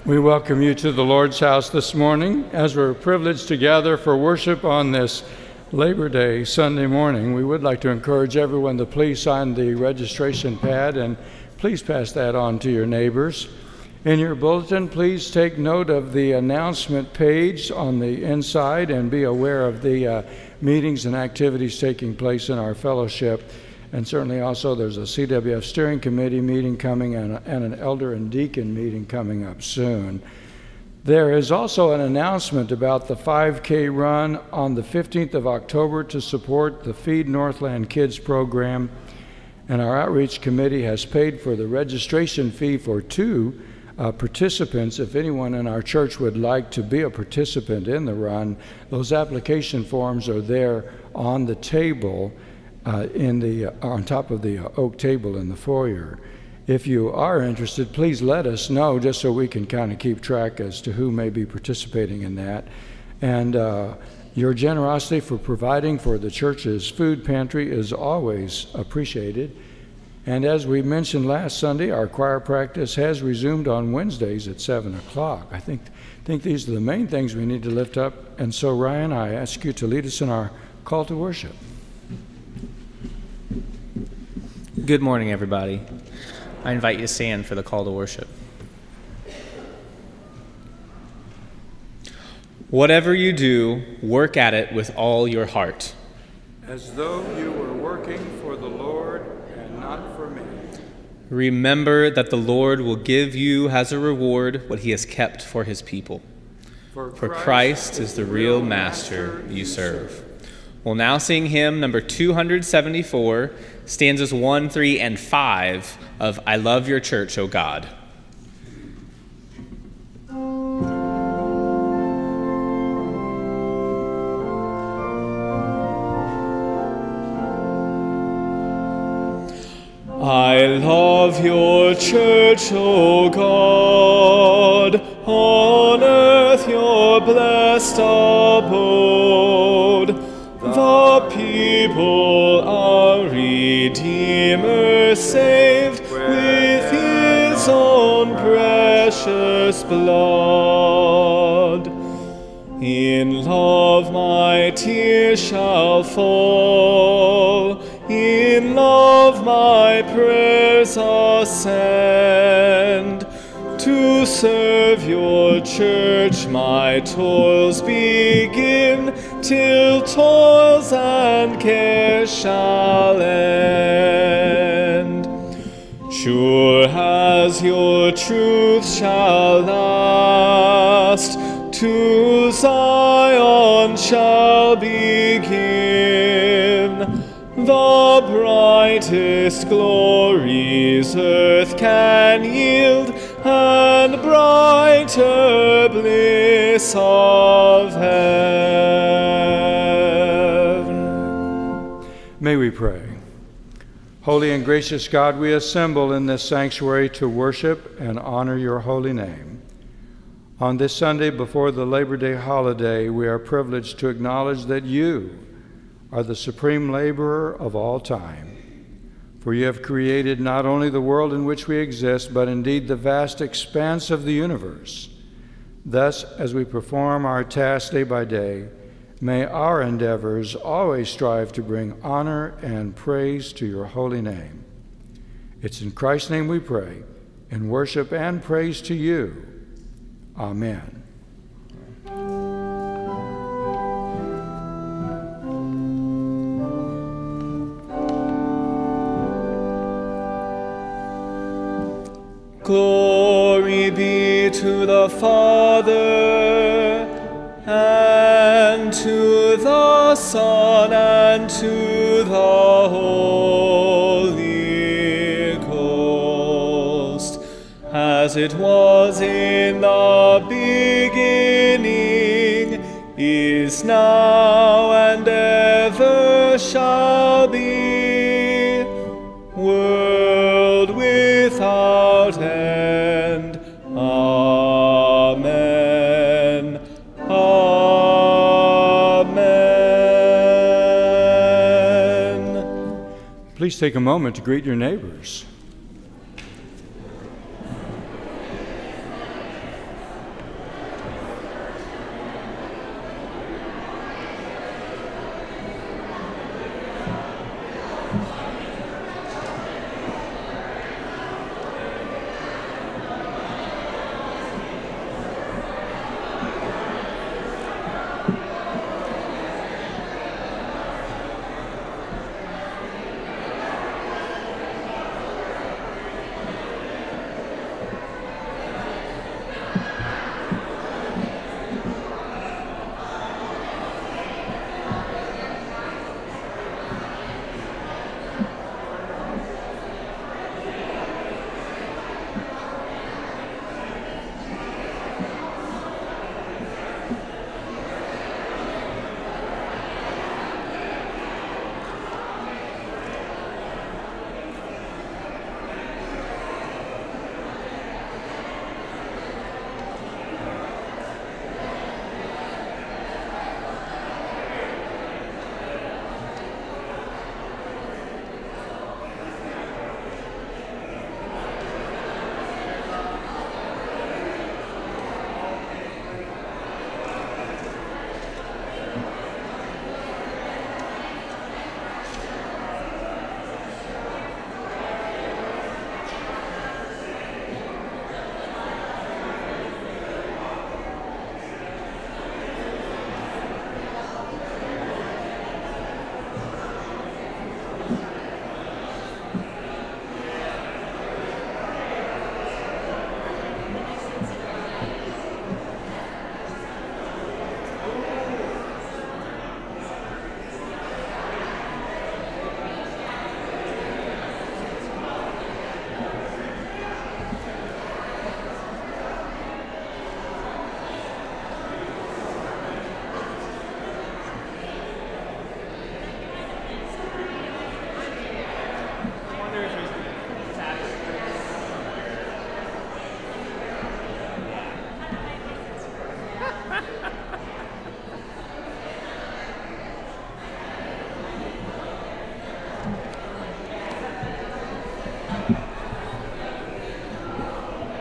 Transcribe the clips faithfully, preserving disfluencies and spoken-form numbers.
We welcome you to the Lord's house this morning. As we're privileged to gather for worship on this Labor Day Sunday morning, we would like to encourage everyone to please sign the registration pad and please pass that on to your neighbors. In your bulletin, please take note of the announcement page on the inside and be aware of the uh, meetings and activities taking place in our fellowship. And certainly also there's a C W F steering committee meeting coming and, and an elder and deacon meeting coming up soon. There is also an announcement about the five K run on the fifteenth of October to support the Feed Northland Kids program. And our outreach committee has paid for the registration fee for two uh, participants. If anyone in our church would like to be a participant in the run, those application forms are there on the table. Uh, in the uh, on top of the uh, oak table in the foyer. If you are interested, please let us know just so we can kind of keep track as to who may be participating in that. And uh, your generosity for providing for the church's food pantry is always appreciated. And as we mentioned last Sunday, our choir practice has resumed on Wednesdays at seven o'clock. I think, think these are the main things we need to lift up. And so, Ryan, I ask you to lead us in our call to worship. Good morning, everybody. I invite you to stand for the call to worship. Whatever you do, work at it with all your heart, as though you were working for the Lord and not for me. Remember that the Lord will give you as a reward what he has kept for his people. For For Christ, Christ is the real master you serve. We'll now sing hymn number two seventy-four, stanzas one, three, and five of I Love Your Church, O God. I love your church, O God, on earth your blessed abode. The people our Redeemer saved with his own precious blood. In love my tears shall fall, in love my prayers ascend. To serve your church my toils begin, till toils and cares shall end. Sure as your truth shall last, to Zion shall be given the brightest glories earth can yield, and brighter bliss of heaven. May we pray. Holy and gracious God, we assemble in this sanctuary to worship and honor your holy name. On this Sunday before the Labor Day holiday, we are privileged to acknowledge that you are the supreme laborer of all time. For you have created not only the world in which we exist, but indeed the vast expanse of the universe. Thus, as we perform our tasks day by day, may our endeavors always strive to bring honor and praise to your holy name. It's in Christ's name we pray, in worship and praise to you. Amen. Glory be to the Father, and to the Son, and to the Holy Ghost, as it was in the beginning, is now, and ever shall be, world without end. Amen. Amen. Please take a moment to greet your neighbors.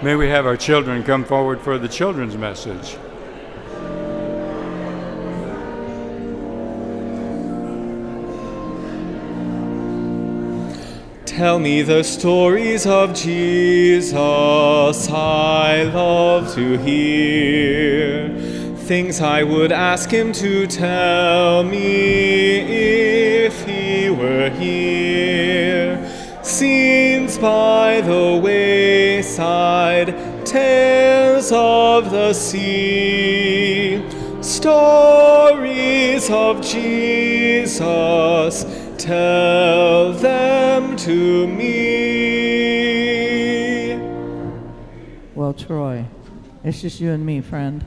May we have our children come forward for the children's message. Tell me the stories of Jesus, I love to hear. Things I would ask him to tell me if he were here. Scenes by the wayside, tales of the sea, stories of Jesus, tell them to me. Well, Troy, it's just you and me, friend.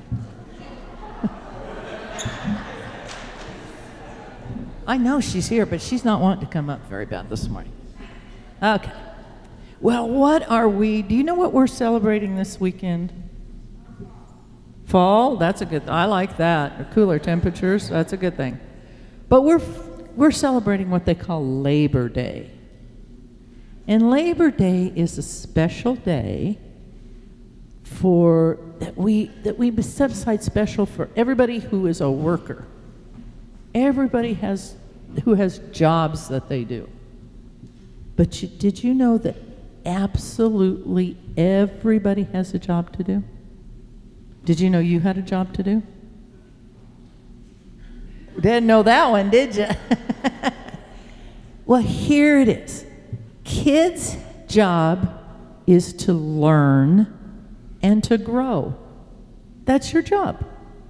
I know she's here, but she's not wanting to come up very bad this morning. Okay. Well, what are we, do you know what we're celebrating this weekend? Fall? That's a good, I like that. Or cooler temperatures, that's a good thing. But we're we're celebrating what they call Labor Day. And Labor Day is a special day for, that we, that we set aside special for everybody who is a worker. Everybody has, who has jobs that they do. But you, did you know that absolutely everybody has a job to do? Did you know you had a job to do? Didn't know that one, did you? Well, here it is. Kids' job is to learn and to grow. That's your job.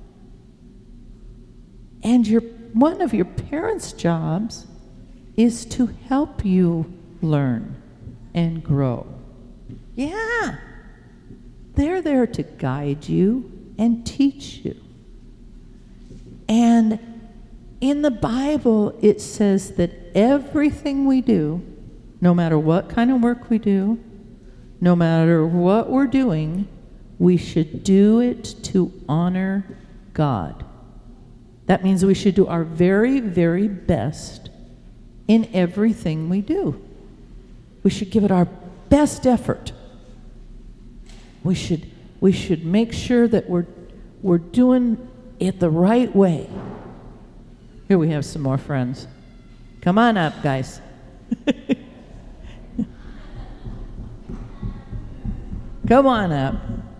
And your one of your parents' jobs is to help you learn and grow. Yeah. They're there to guide you and teach you. And in the Bible, it says that everything we do, no matter what kind of work we do, no matter what we're doing, we should do it to honor God. That means we should do our very, very best in everything we do. We should give it our best effort. We should, we should make sure that we're, we're doing it the right way. Here we have some more friends. Come on up, guys. Come on up.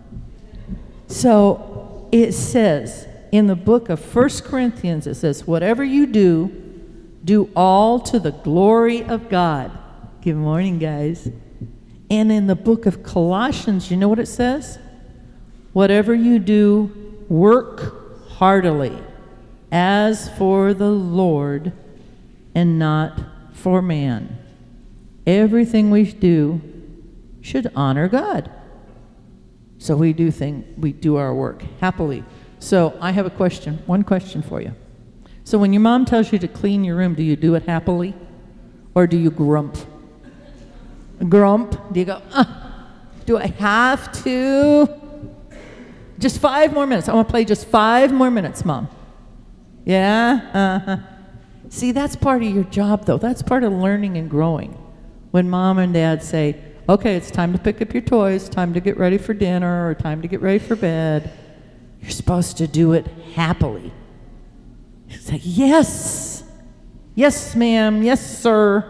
So it says in the book of First Corinthians, it says, whatever you do, do all to the glory of God. Good morning, guys. And in the book of Colossians, you know what it says? Whatever you do, work heartily, as for the Lord and not for man. Everything we do should honor God. So we do thing, we do our work happily. So I have a question, one question for you. So when your mom tells you to clean your room, do you do it happily? Or do you grump? Grump? Do you go, uh, do I have to? Just five more minutes. I want to play just five more minutes, Mom. Yeah? Uh-huh. See, that's part of your job, though. That's part of learning and growing. When Mom and Dad say, okay, it's time to pick up your toys, time to get ready for dinner, or time to get ready for bed, you're supposed to do it happily. It's like, yes. Yes, ma'am. Yes, sir.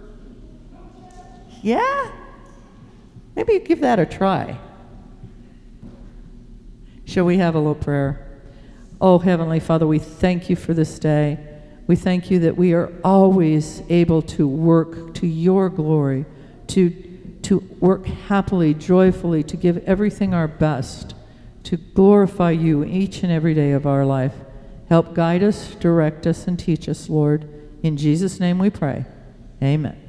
Yeah? Maybe give that a try. Shall we have a little prayer? Oh, Heavenly Father, we thank you for this day. We thank you that we are always able to work to your glory, to, to work happily, joyfully, to give everything our best, to glorify you each and every day of our life. Help guide us, direct us, and teach us, Lord. In Jesus' name we pray. Amen.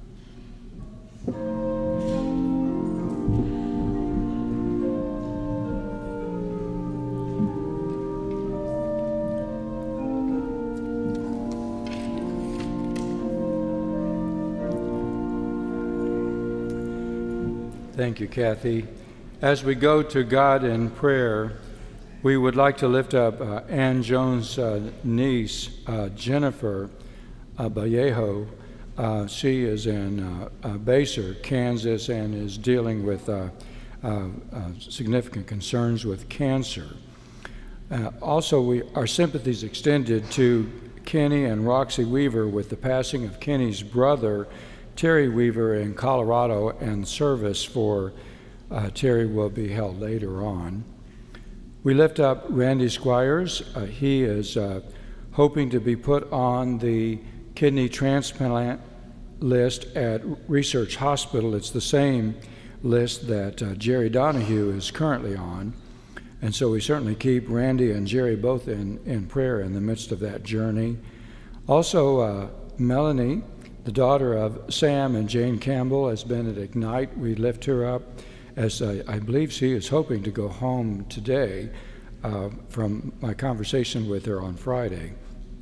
Thank you, Kathy. As we go to God in prayer, we would like to lift up uh, Ann Jones' uh, niece, uh, Jennifer uh, Vallejo. Uh, she is in uh, uh, Baser, Kansas, and is dealing with uh, uh, uh, significant concerns with cancer. Uh, also, we, our sympathies extended to Kenny and Roxy Weaver with the passing of Kenny's brother, Terry Weaver, in Colorado, and service for uh, Terry will be held later on. We lift up Randy Squires. Uh, he is uh, hoping to be put on the kidney transplant list at Research Hospital. It's the same list that uh, Jerry Donahue is currently on. And so we certainly keep Randy and Jerry both in, in prayer in the midst of that journey. Also, uh, Melanie, the daughter of Sam and Jane Campbell, has been at Ignite. We lift her up as uh, I believe she is hoping to go home today uh, from my conversation with her on Friday.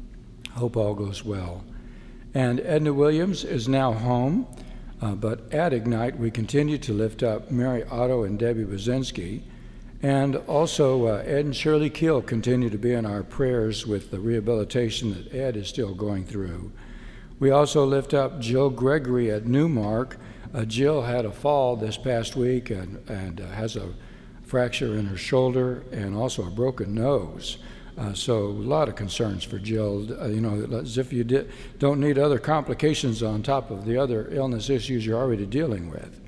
Hope all goes well. And Edna Williams is now home, uh, but at Ignite we continue to lift up Mary Otto and Debbie Wazinski. And also, uh, Ed and Shirley Keel continue to be in our prayers with the rehabilitation that Ed is still going through. We also lift up Jill Gregory at Newmark. Uh, Jill had a fall this past week and, and uh, has a fracture in her shoulder and also a broken nose. Uh, so a lot of concerns for Jill, uh, you know, as if you did, don't need other complications on top of the other illness issues you're already dealing with.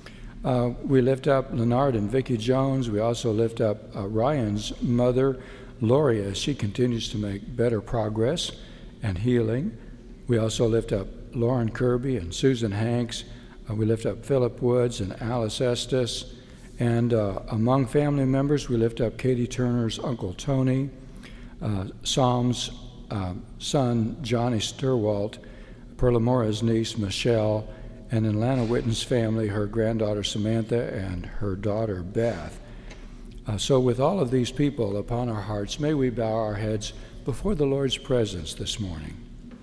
Uh, we lift up Leonard and Vicki Jones. We also lift up uh, Ryan's mother, Lori, as she continues to make better progress and healing. We also lift up Lauren Kirby and Susan Hanks. Uh, we lift up Philip Woods and Alice Estes. And uh, among family members, we lift up Katie Turner's Uncle Tony, uh, Psalm's uh, son, Johnny Sturwalt, Perla Mora's niece, Michelle, and in Lana Witten's family, her granddaughter Samantha and her daughter Beth. Uh, so with all of these people upon our hearts, may we bow our heads before the Lord's presence this morning.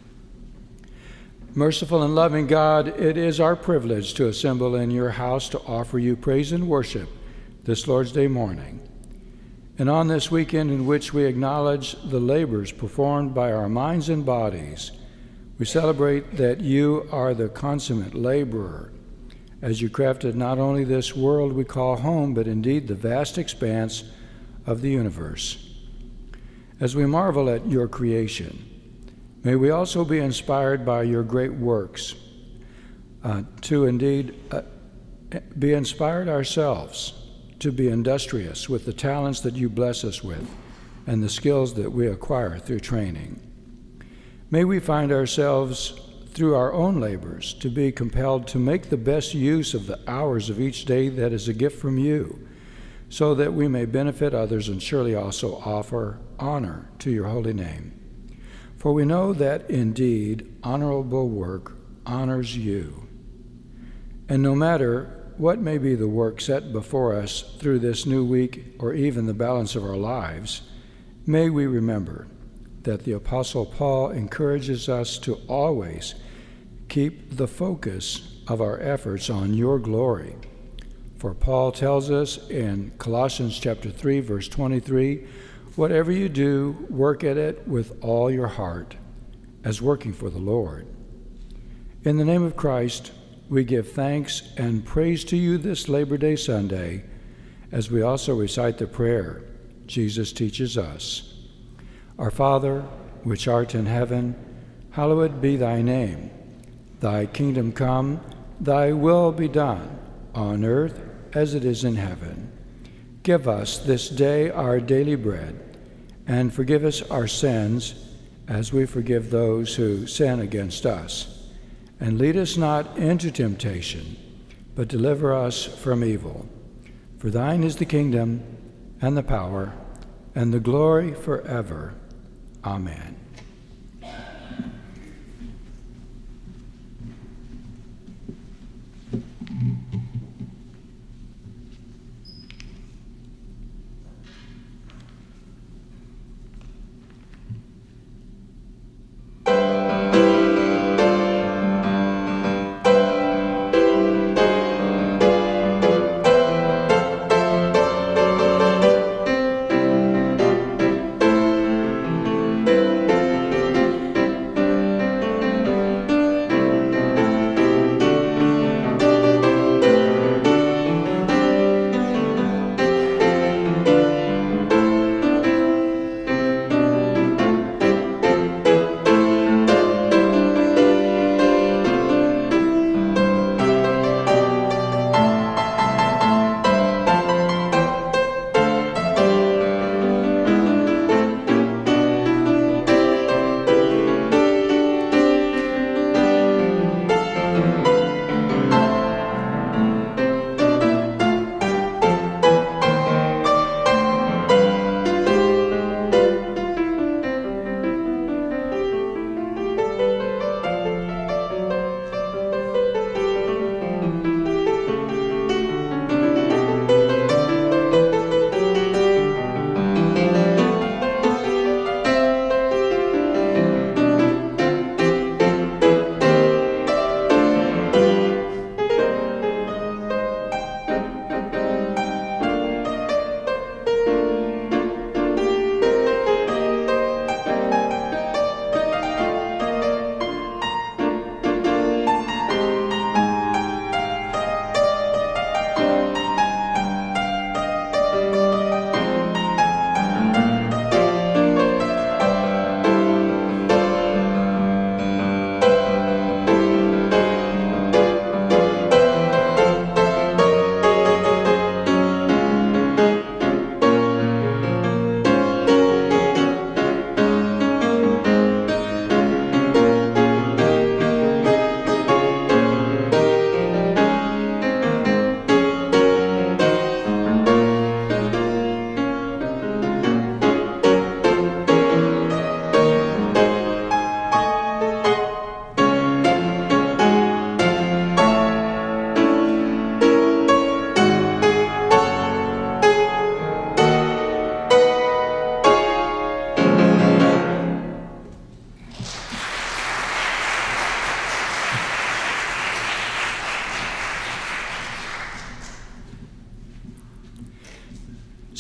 Merciful and loving God, it is our privilege to assemble in your house to offer you praise and worship this Lord's Day morning. And on this weekend in which we acknowledge the labors performed by our minds and bodies, we celebrate that you are the consummate laborer, as you crafted not only this world we call home, but indeed the vast expanse of the universe. As we marvel at your creation, may we also be inspired by your great works, uh, to indeed uh, be inspired ourselves, to be industrious with the talents that you bless us with and the skills that we acquire through training. May we find ourselves, through our own labors, to be compelled to make the best use of the hours of each day that is a gift from you, so that we may benefit others and surely also offer honor to your holy name. For we know that indeed honorable work honors you. And no matter what may be the work set before us through this new week or even the balance of our lives, may we remember that the Apostle Paul encourages us to always keep the focus of our efforts on your glory. For Paul tells us in Colossians chapter three, verse twenty-three, whatever you do, work at it with all your heart, as working for the Lord. In the name of Christ, we give thanks and praise to you this Labor Day Sunday, as we also recite the prayer Jesus teaches us. Our Father, which art in heaven, hallowed be thy name. Thy kingdom come, thy will be done, on earth as it is in heaven. Give us this day our daily bread, and forgive us our sins as we forgive those who sin against us. And lead us not into temptation, but deliver us from evil. For thine is the kingdom, and the power, and the glory forever. Amen.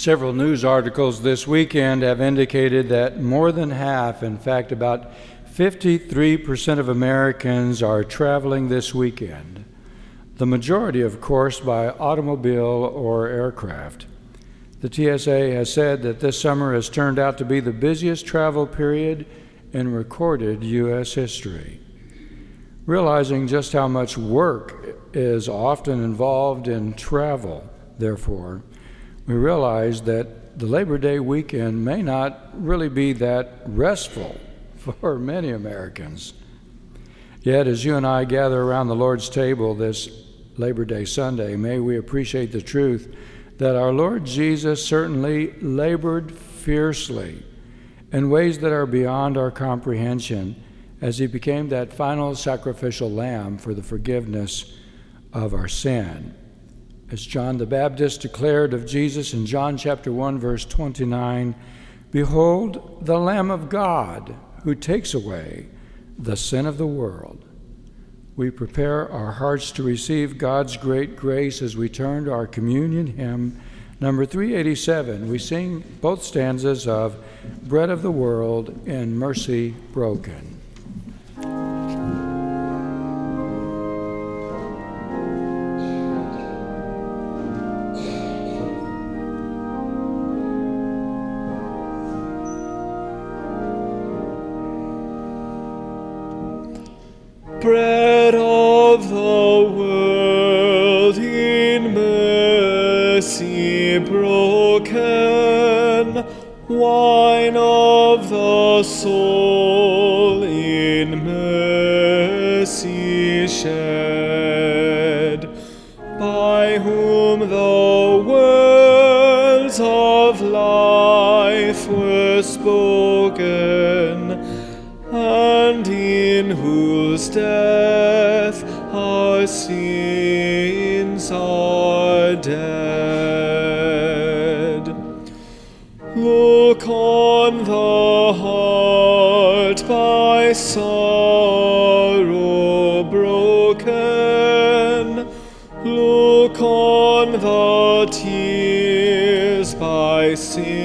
Several news articles this weekend have indicated that more than half, in fact, about fifty-three percent of Americans are traveling this weekend. The majority, of course, by automobile or aircraft. The T S A has said that this summer has turned out to be the busiest travel period in recorded U S history. Realizing just how much work is often involved in travel, therefore, we realize that the Labor Day weekend may not really be that restful for many Americans. Yet, as you and I gather around the Lord's table this Labor Day Sunday, may we appreciate the truth that our Lord Jesus certainly labored fiercely in ways that are beyond our comprehension as he became that final sacrificial lamb for the forgiveness of our sin. As John the Baptist declared of Jesus in John chapter one, verse twenty-nine, "Behold, the Lamb of God who takes away the sin of the world." We prepare our hearts to receive God's great grace as we turn to our communion hymn, number three eighty-seven. We sing both stanzas of Bread of the World in Mercy Broken. Bread of the world in mercy broken, wine of the soul in mercy shed, by whom the words of life were spoken, and in whose death our sins are dead. Look on the heart by sorrow broken, look on the tears by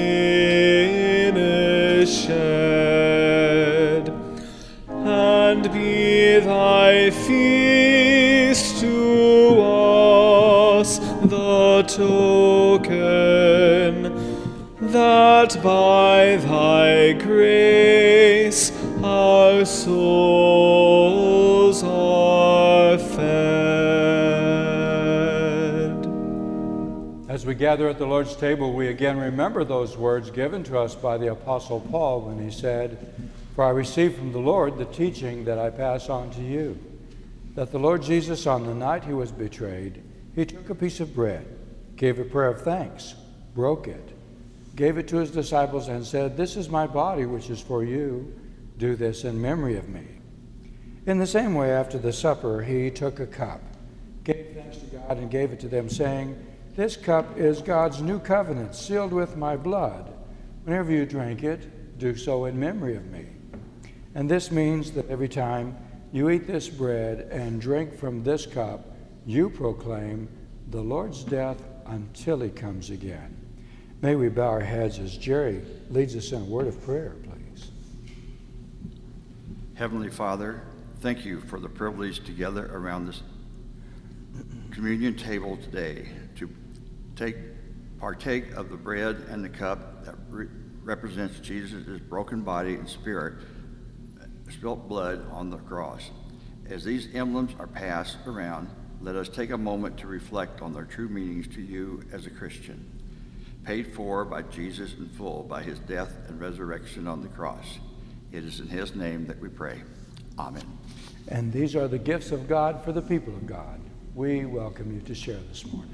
sinners shed, and be thy feast to us the token that by thy grace our souls are fed. As we gather at the Lord's table, we again remember those words given to us by the Apostle Paul when he said, "For I received from the Lord the teaching that I pass on to you, that the Lord Jesus, on the night he was betrayed, he took a piece of bread, gave a prayer of thanks, broke it, gave it to his disciples, and said, 'This is my body, which is for you. Do this in memory of me.' In the same way, after the supper, he took a cup, gave thanks to God, and gave it to them, saying, 'This cup is God's new covenant, sealed with my blood. Whenever you drink it, do so in memory of me.' And this means that every time you eat this bread and drink from this cup, you proclaim the Lord's death until he comes again." May we bow our heads as Jerry leads us in a word of prayer, please. Heavenly Father, thank you for the privilege to gather around this communion table today to take partake of the bread and the cup that re- represents Jesus' broken body and spirit, spilt blood on the cross. As these emblems are passed around, let us take a moment to reflect on their true meanings to you as a Christian, paid for by Jesus in full by his death and resurrection on the cross. It is in his name that we pray. Amen. And these are the gifts of God for the people of God. We welcome you to share this morning.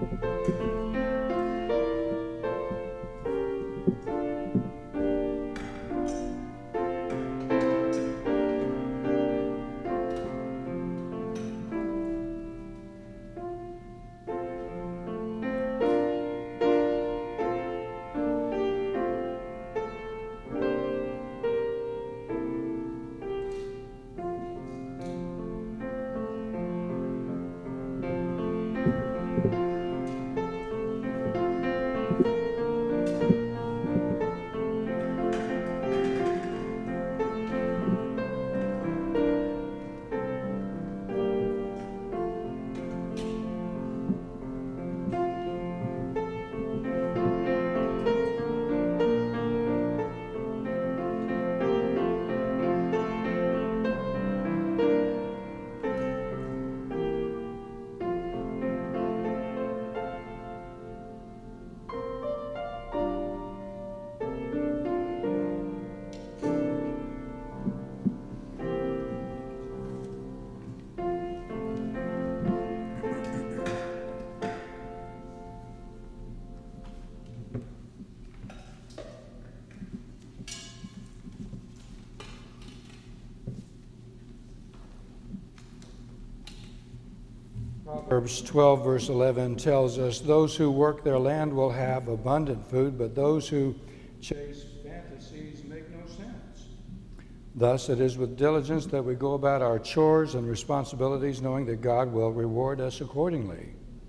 Proverbs twelve, verse eleven tells us, those who work their land will have abundant food, but those who chase fantasies make no sense. Thus it is with diligence that we go about our chores and responsibilities, knowing that God will reward us accordingly.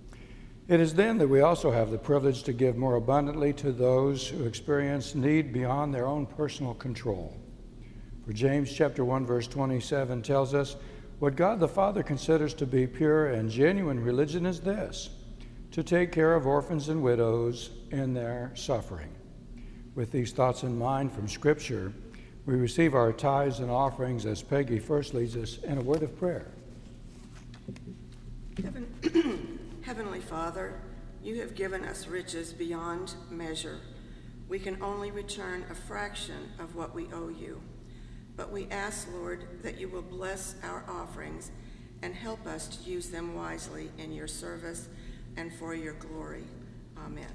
It is then that we also have the privilege to give more abundantly to those who experience need beyond their own personal control. For James chapter one, verse twenty-seven tells us, what God the Father considers to be pure and genuine religion is this, to take care of orphans and widows in their suffering. With these thoughts in mind from Scripture, we receive our tithes and offerings as Peggy first leads us in a word of prayer. Heaven, Heavenly Father, you have given us riches beyond measure. We can only return a fraction of what we owe you. But we ask, Lord, that you will bless our offerings and help us to use them wisely in your service and for your glory. Amen.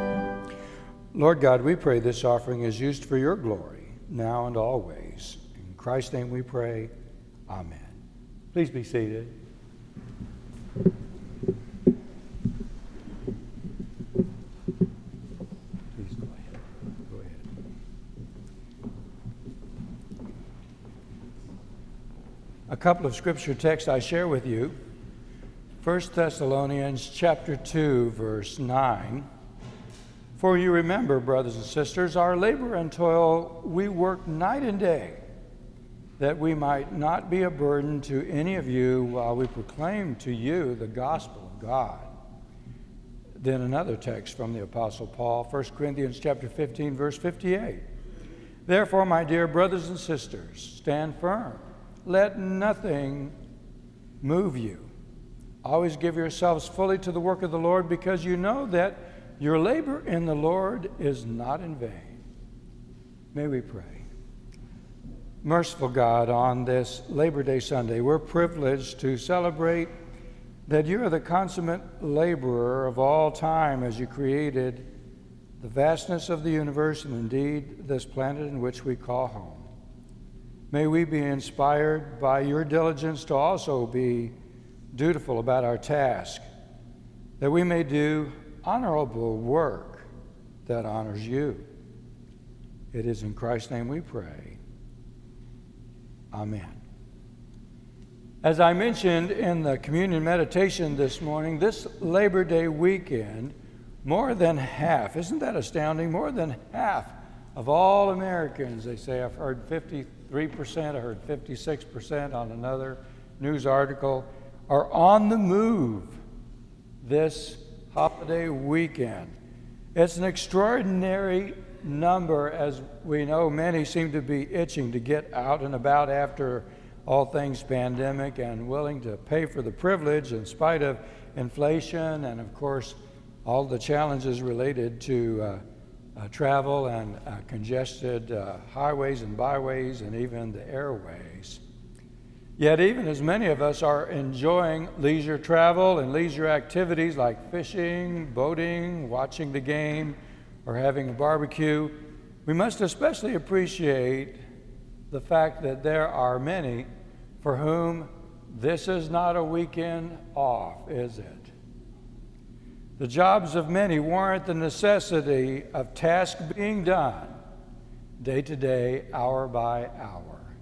Lord God, we pray this offering is used for your glory, now and always. In In Christ's name we pray. Amen. Please be seated. Please go ahead. Go ahead. A couple of scripture texts I share with you. First Thessalonians chapter two, verse nine. For you remember, brothers and sisters, our labor and toil, we work night and day, that we might not be a burden to any of you while we proclaim to you the gospel of God. Then another text from the Apostle Paul, First Corinthians chapter fifteen, verse fifty-eight. Therefore, my dear brothers and sisters, stand firm. Let nothing move you. Always give yourselves fully to the work of the Lord, because you know that your labor in the Lord is not in vain. May we pray. Merciful God, on this Labor Day Sunday, we're privileged to celebrate that you are the consummate laborer of all time as you created the vastness of the universe and indeed this planet in which we call home. May we be inspired by your diligence to also be dutiful about our task, that we may do honorable work that honors you. It is in Christ's name we pray. Amen. As I mentioned in the communion meditation this morning, this Labor Day weekend, more than half, isn't that astounding? More than half of all Americans, they say, I've heard fifty-three percent, I heard fifty-six percent on another news article, are on the move this holiday weekend. It's an extraordinary number, as we know. Many seem to be itching to get out and about after all things pandemic and willing to pay for the privilege in spite of inflation and, of course, all the challenges related to uh, uh, travel and uh, congested uh, highways and byways and even the airways. Yet even as many of us are enjoying leisure travel and leisure activities like fishing, boating, watching the game, or having a barbecue, we must especially appreciate the fact that there are many for whom this is not a weekend off, is it? The jobs of many warrant the necessity of tasks being done day to day, hour by hour.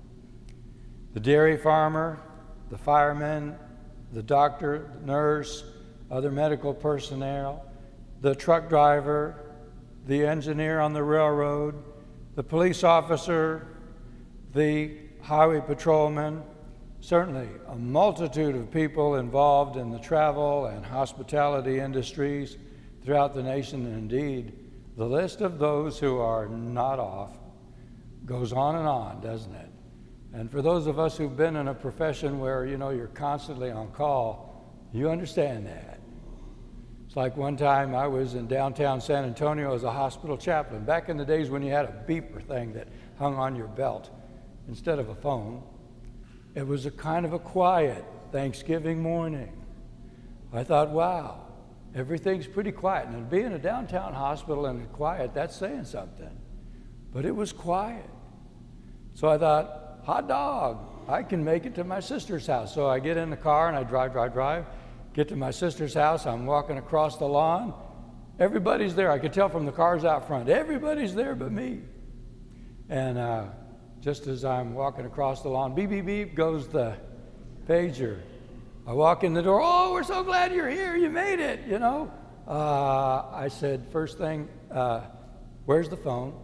The dairy farmer, the fireman, the doctor, the nurse, other medical personnel, the truck driver, the engineer on the railroad, the police officer, the highway patrolman, certainly a multitude of people involved in the travel and hospitality industries throughout the nation, and indeed, the list of those who are not off goes on and on, doesn't it? And for those of us who've been in a profession where, you know, you're constantly on call, you understand that. It's like one time I was in downtown San Antonio as a hospital chaplain, back in the days when you had a beeper thing that hung on your belt instead of a phone. It was a kind of a quiet Thanksgiving morning. I thought, wow, everything's pretty quiet. And to be in a downtown hospital and quiet, that's saying something. But it was quiet. So I thought, hot dog, I can make it to my sister's house. So I get in the car and I drive, drive, drive, get to my sister's house. I'm walking across the lawn. Everybody's there. I could tell from the cars out front. Everybody's there but me. And uh, just as I'm walking across the lawn, beep, beep, beep, goes the pager. I walk in the door. Oh, we're so glad you're here. You made it, you know. Uh, I said, first thing, uh, where's the phone?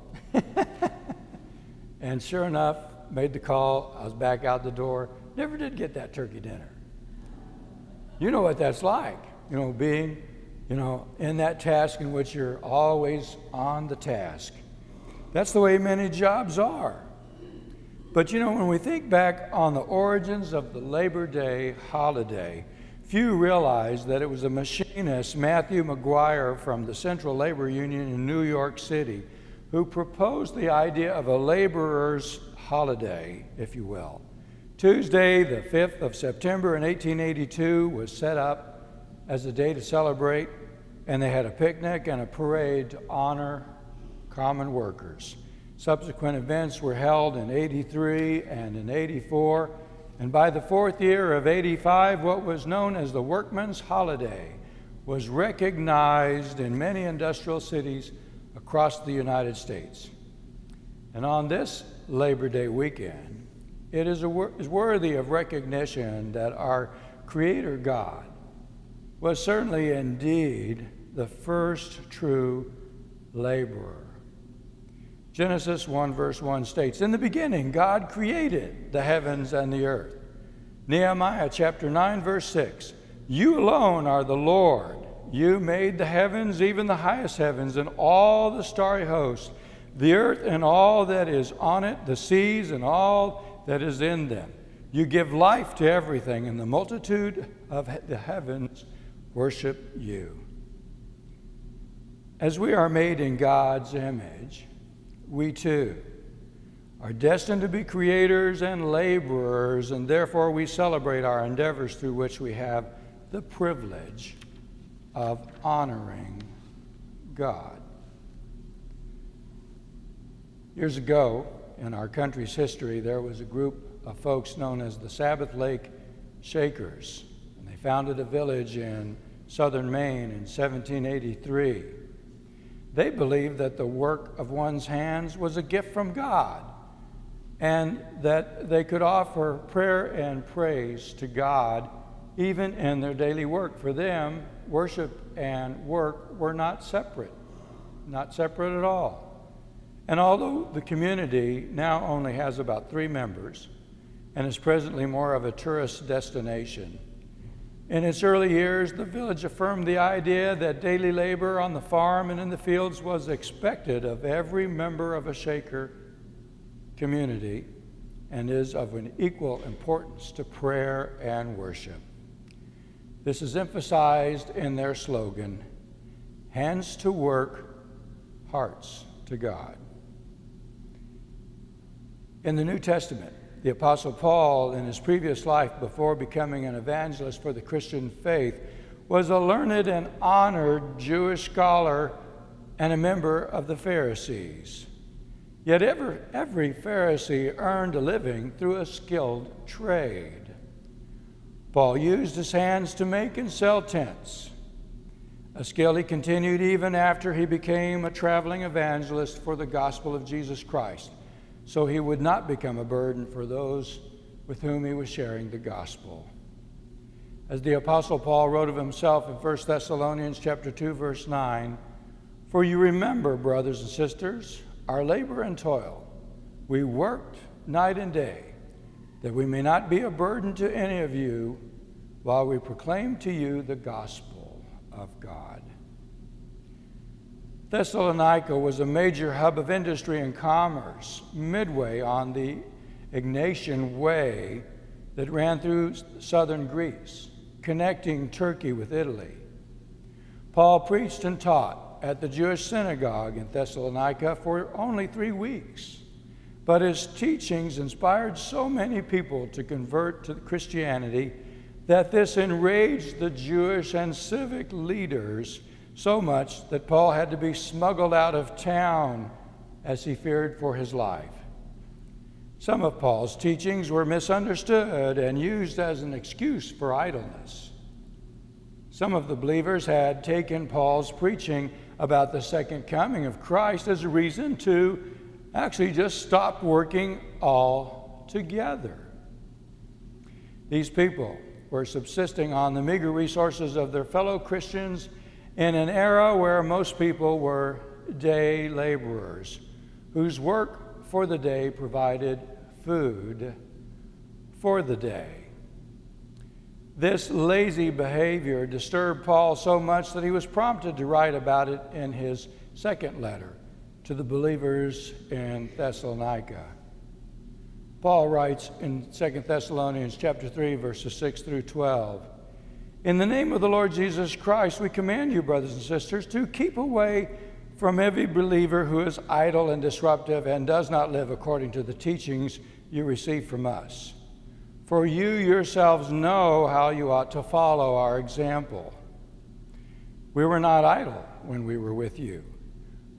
And sure enough, made the call. I was back out the door. Never did get that turkey dinner. You know what that's like, you know, being, you know, in that task in which you're always on the task. That's the way many jobs are. But, you know, when we think back on the origins of the Labor Day holiday, few realize that it was a machinist, Matthew McGuire from the Central Labor Union in New York City, who proposed the idea of a laborer's holiday, if you will. Tuesday, the fifth of September in eighteen eighty-two, was set up as a day to celebrate, and they had a picnic and a parade to honor common workers. Subsequent events were held in eighty-three and in eighty-four, and by the fourth year of eighty-five, what was known as the Workmen's Holiday was recognized in many industrial cities across the United States. And on this Labor Day weekend, it is, a, is worthy of recognition that our Creator God was certainly indeed the first true laborer. Genesis one verse one states, "In the beginning God created the heavens and the earth." Nehemiah chapter nine verse six, "You alone are the Lord. You made the heavens, even the highest heavens, and all the starry host, the earth and all that is on it, the seas and all that is in them. You give life to everything, and the multitude of the heavens worship you." As we are made in God's image, we too are destined to be creators and laborers, and therefore we celebrate our endeavors through which we have the privilege of honoring God. Years ago, in our country's history, there was a group of folks known as the Sabbath Lake Shakers, and they founded a village in southern Maine in seventeen eighty-three. They believed that the work of one's hands was a gift from God, and that they could offer prayer and praise to God even in their daily work. For them, worship and work were not separate, not separate at all. And although the community now only has about three members and is presently more of a tourist destination, in its early years, the village affirmed the idea that daily labor on the farm and in the fields was expected of every member of a Shaker community and is of an equal importance to prayer and worship. This is emphasized in their slogan, "Hands to work, hearts to God." In the New Testament, the Apostle Paul, in his previous life before becoming an evangelist for the Christian faith, was a learned and honored Jewish scholar and a member of the Pharisees. Yet every, every Pharisee earned a living through a skilled trade. Paul used his hands to make and sell tents, a skill he continued even after he became a traveling evangelist for the gospel of Jesus Christ, so he would not become a burden for those with whom he was sharing the gospel. As the Apostle Paul wrote of himself in First Thessalonians chapter two, verse nine, "For you remember, brothers and sisters, our labor and toil. We worked night and day, that we may not be a burden to any of you while we proclaim to you the gospel of God." Thessalonica was a major hub of industry and commerce, midway on the Egnatian Way that ran through southern Greece, connecting Turkey with Italy. Paul preached and taught at the Jewish synagogue in Thessalonica for only three weeks. But his teachings inspired so many people to convert to Christianity that this enraged the Jewish and civic leaders so much that Paul had to be smuggled out of town as he feared for his life. Some of Paul's teachings were misunderstood and used as an excuse for idleness. Some of the believers had taken Paul's preaching about the second coming of Christ as a reason to actually just stop working altogether. These people were subsisting on the meager resources of their fellow Christians in an era where most people were day laborers, whose work for the day provided food for the day. This lazy behavior disturbed Paul so much that he was prompted to write about it in his second letter to the believers in Thessalonica. Paul writes in Second Thessalonians chapter three, verses six through twelve, "In the name of the Lord Jesus Christ, we command you, brothers and sisters, to keep away from every believer who is idle and disruptive and does not live according to the teachings you receive from us. For you yourselves know how you ought to follow our example. We were not idle when we were with you,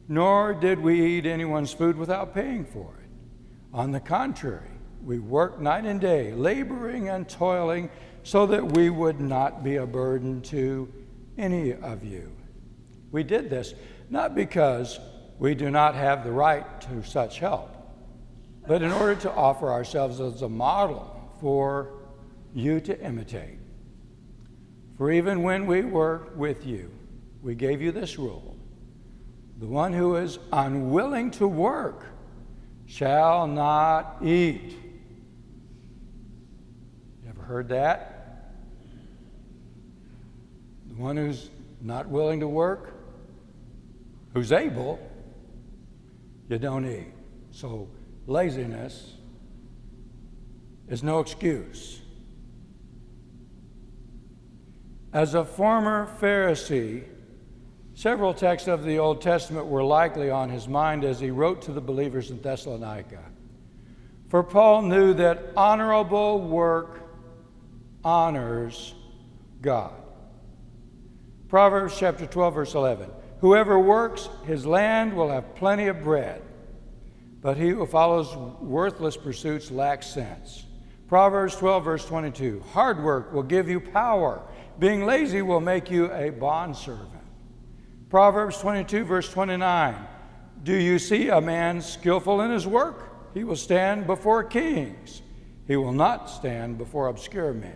nor did we eat anyone's food without paying for it. On the contrary, we worked night and day, laboring and toiling, so that we would not be a burden to any of you. We did this not because we do not have the right to such help, but in order to offer ourselves as a model for you to imitate. For even when we were with you, we gave you this rule: the one who is unwilling to work shall not eat. You ever heard that? The one who's not willing to work, who's able, you don't eat. So laziness is no excuse. As a former Pharisee, several texts of the Old Testament were likely on his mind as he wrote to the believers in Thessalonica. For Paul knew that honorable work honors God. Proverbs chapter twelve, verse eleven. Whoever works his land will have plenty of bread, but he who follows worthless pursuits lacks sense. Proverbs twelve, verse twenty-two. Hard work will give you power. Being lazy will make you a bondservant. Proverbs twenty-two, verse twenty-nine. Do you see a man skillful in his work? He will stand before kings. He will not stand before obscure men.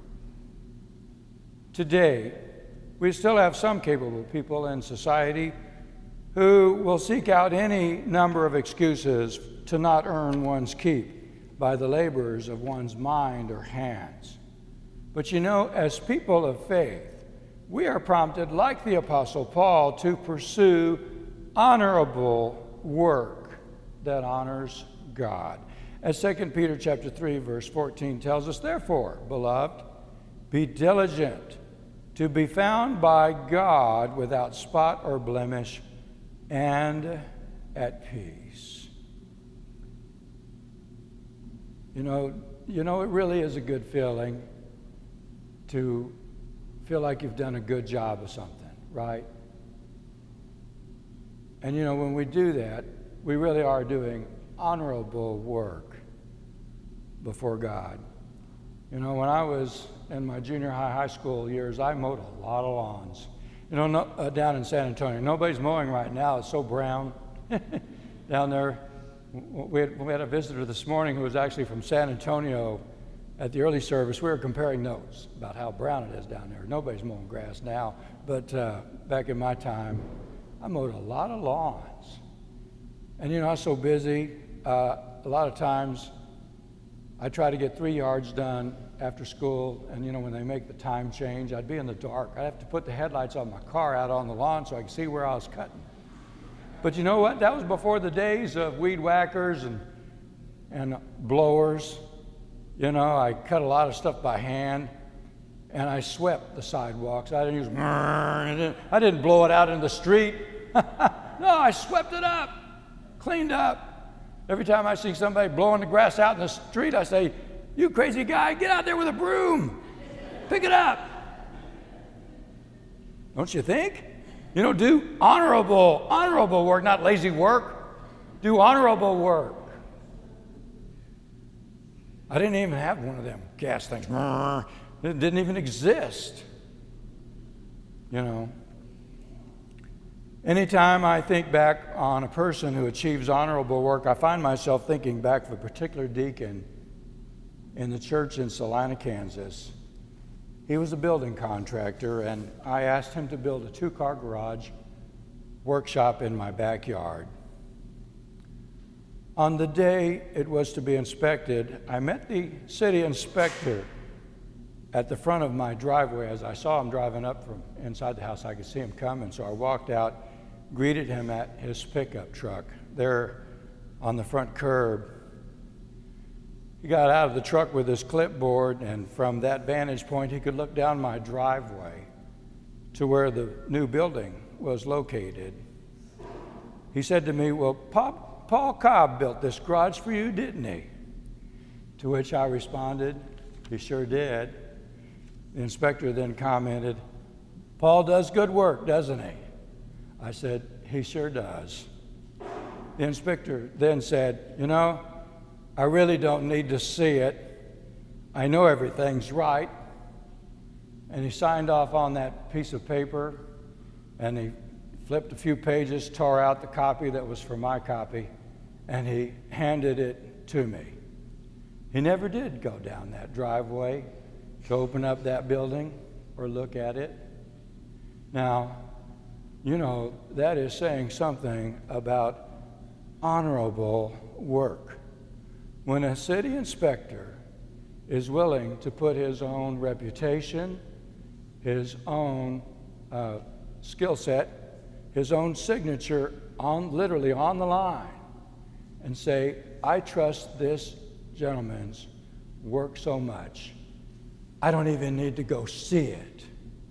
Today, we still have some capable people in society who will seek out any number of excuses to not earn one's keep by the labors of one's mind or hands. But you know, as people of faith, we are prompted, like the Apostle Paul, to pursue honorable work that honors God. As Second Peter chapter three, verse fourteen tells us, therefore, beloved, be diligent to be found by God without spot or blemish and at peace. You know, you know, it really is a good feeling to feel like you've done a good job of something, right? And you know, when we do that, we really are doing honorable work before God. You know, when I was in my junior high, high school years, I mowed a lot of lawns. You know, no, uh, down in San Antonio. Nobody's mowing right now. It's so brown down there. We had, we had a visitor this morning who was actually from San Antonio. At the early service, we were comparing notes about how brown it is down there. Nobody's mowing grass now, but uh, back in my time, I mowed a lot of lawns. And you know, I was so busy, uh, a lot of times I try to get three yards done after school, and you know, when they make the time change, I'd be in the dark. I'd have to put the headlights on my car out on the lawn so I could see where I was cutting. But you know what? That was before the days of weed whackers and, and blowers. You know, I cut a lot of stuff by hand, and I swept the sidewalks. I didn't use, I didn't blow it out in the street. No, I swept it up, cleaned up. Every time I see somebody blowing the grass out in the street, I say, you crazy guy, get out there with a broom. Pick it up. Don't you think? You know, do honorable, honorable work, not lazy work. Do honorable work. I didn't even have one of them gas things. It didn't even exist. You know. Anytime I think back on a person who achieves honorable work, I find myself thinking back of a particular deacon in the church in Salina, Kansas. He was a building contractor, and I asked him to build a two-car garage workshop in my backyard. On the day it was to be inspected, I met the city inspector at the front of my driveway. As I saw him driving up from inside the house, I could see him coming, so I walked out, greeted him at his pickup truck there on the front curb. He got out of the truck with his clipboard, and from that vantage point, he could look down my driveway to where the new building was located. He said to me, well, Pop, Paul Cobb built this garage for you, didn't he? To which I responded, he sure did. The inspector then commented, Paul does good work, doesn't he? I said, he sure does. The inspector then said, you know, I really don't need to see it. I know everything's right. And he signed off on that piece of paper, and he flipped a few pages, tore out the copy that was for my copy, and he handed it to me. He never did go down that driveway to open up that building or look at it. Now, you know, that is saying something about honorable work. When a city inspector is willing to put his own reputation, his own uh, skill set, his own signature on literally on the line, and say, I trust this gentleman's work so much, I don't even need to go see it.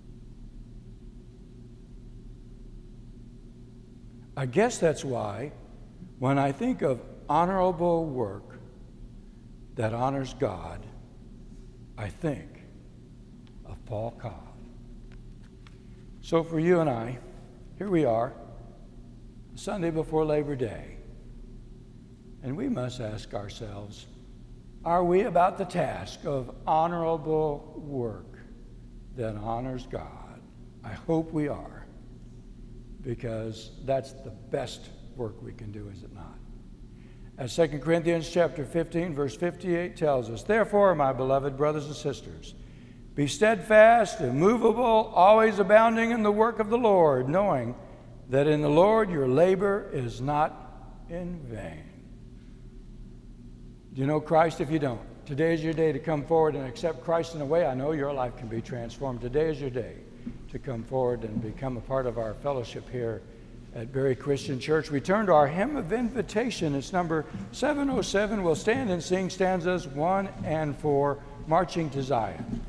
I guess that's why when I think of honorable work that honors God, I think of Paul Cobb. So for you and I, here we are, Sunday before Labor Day, and we must ask ourselves, are we about the task of honorable work that honors God? I hope we are, because that's the best work we can do, is it not? As Second Corinthians chapter fifteen, verse fifty-eight tells us, therefore, my beloved brothers and sisters, be steadfast, immovable, always abounding in the work of the Lord, knowing that in the Lord your labor is not in vain. Do you know Christ if you don't? Today is your day to come forward and accept Christ in a way I know your life can be transformed. Today is your day to come forward and become a part of our fellowship here at Berry Christian Church. We turn to our hymn of invitation. It's number seven oh seven. We'll stand and sing stanzas one and four, Marching to Zion.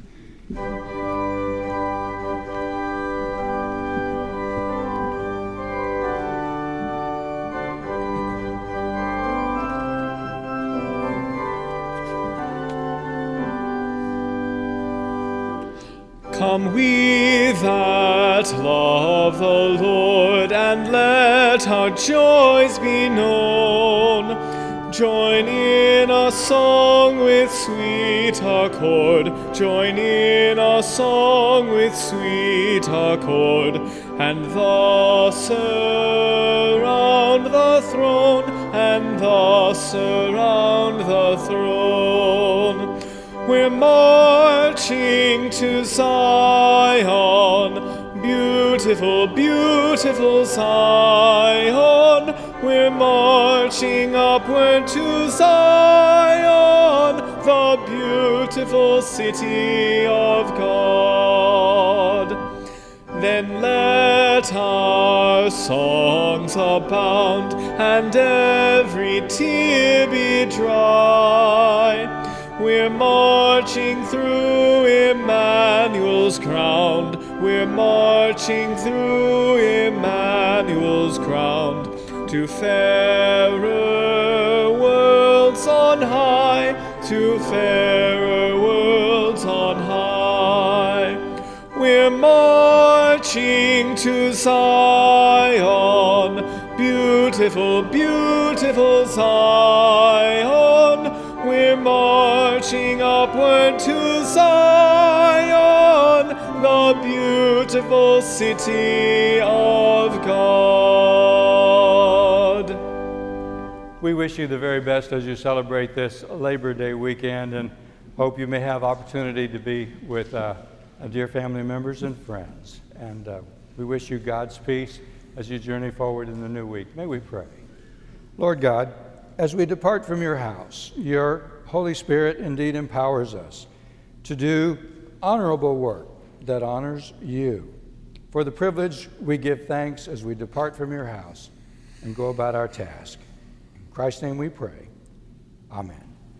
Come we that love the Lord, and let our joys be known. Join in a song with sweet accord, join in a song with sweet accord, and thus around the throne, and thus around the throne. We're marching to Zion, beautiful, beautiful Zion. We're marching upward to Zion, the beautiful city of God. Then let our songs abound, and every tear be dry. We're marching through Emmanuel's ground. We're marching through Emmanuel's ground to fairer worlds on high, to fairer worlds on high. We're marching to Zion, beautiful, beautiful Zion. We're marching upward to Zion, the beautiful city of God. We wish you the very best as you celebrate this Labor Day weekend, and hope you may have opportunity to be with uh, dear family members and friends. And uh, we wish you God's peace as you journey forward in the new week. May we pray. Lord God, as we depart from your house, your Holy Spirit indeed empowers us to do honorable work that honors you. For the privilege, we give thanks as we depart from your house and go about our task. In Christ's name we pray. Amen.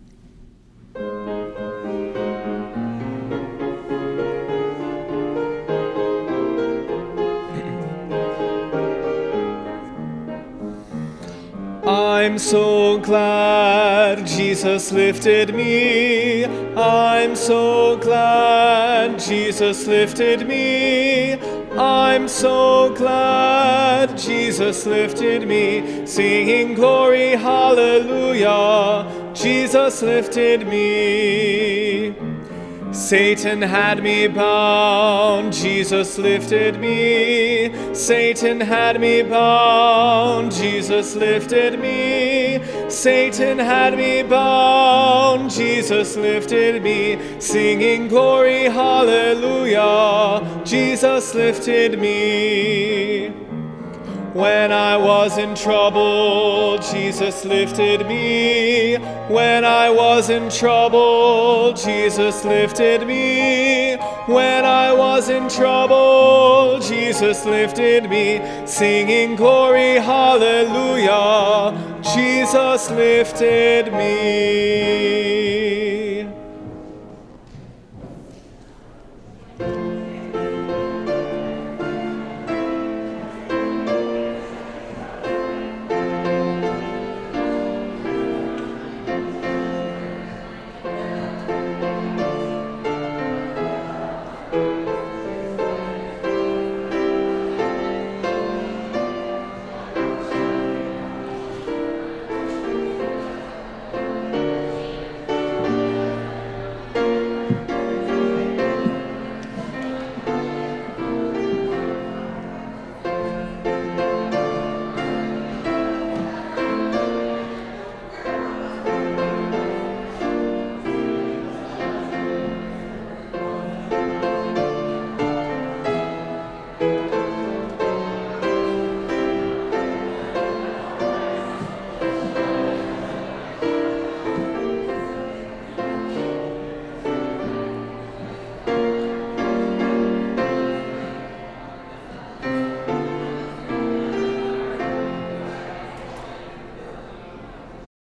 I'm so glad Jesus lifted me. I'm so glad Jesus lifted me. I'm so glad Jesus lifted me, singing glory, hallelujah. Jesus lifted me. Satan had me bound, Jesus lifted me. Satan had me bound, Jesus lifted me. Satan had me bound, Jesus lifted me. Singing glory, hallelujah. Jesus lifted me. When I was in trouble, Jesus lifted me. When I was in trouble, Jesus lifted me. When I was in trouble, Jesus lifted me. Singing glory, hallelujah. Jesus lifted me.